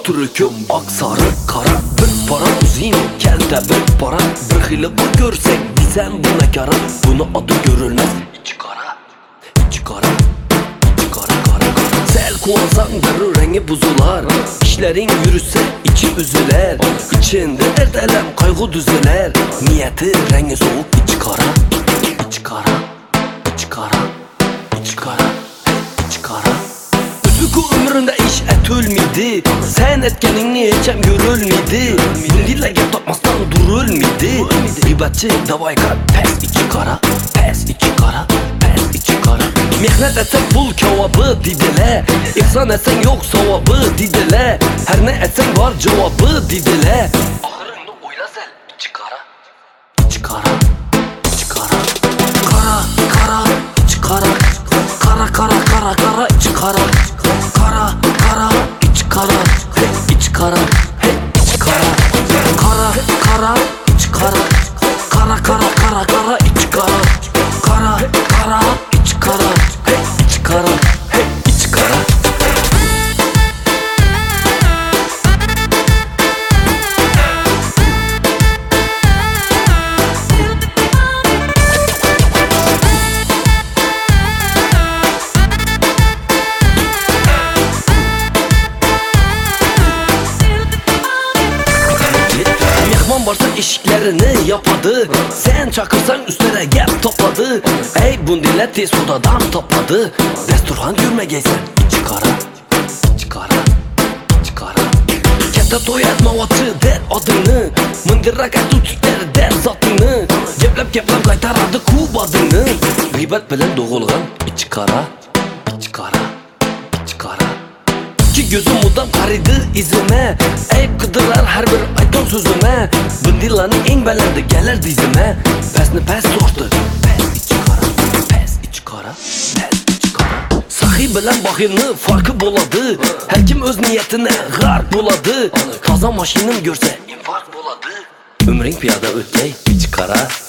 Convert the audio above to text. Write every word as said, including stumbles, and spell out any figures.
Hatırı köp ak sarı kara. Bir para uzayım kelde bir para. Bir hili bu görsek bizem bu ne kara. Bunu adı görülmez içi kara. İçi kara, içi kara kara kara. Sel kuvasan darı rengi buzular. İşlerin yürüse içi üzüler. İçinde dert elem kaygı düzüler. Niyeti rengi soğuk içi kara. İçi kara, içi kara, içi kara, içi kara. Üzükü ömründe iş etülmedi. Sen etkenini hiçem görülmedi. Bundille gep tapmastan durulmedi. Gıybetçi davayka pes içi kara. Pes içi kara, pes içi kara. Mehnet etsen bul kevabı didile. İhsan etsen yok savabı didile. Her ne etsen var cevabı didile. Ahırını oyla sen içi kara. İçi kara, içi kara. Kara, kara, içi kara. Kara, kara, kara, kara, içi kara. Kara, kara, içi kara. Hey, içi kara, hey, içi kara. Kara, kara, içi kara. Kara, kara, kara, kara, içi kara. Kara, kara, içi kara. Hey, içi kara, hey, içi kara. Varsa işlerini yapadı. Sen çakırsan üstlere gel topladı. Ey bundile tez odadan topladı. Desturhan yürüme geysen içi kara. İçi kara, içi kara. Kete toyat mavatı der adını. Mındırak et tütler der zatını. Geplep geplep kaytarardı kubadını. Gıybet bilen doğulgan içi kara. İçi kara, içi kara. İki gözüm mudam karıydı izime. Eyip kıdırlar her bir aytan sözüme. Bındillanın en belendi gelir dizime. Pesni pes sordu. Pes içi kara, pes içi kara, pes içi kara. Sahi bilen bakilni farkı boladı. Her kim öz niyetine garp boladı. Kaza maşinim görse infarkt boladı. Ömring piyada ötey içi kara.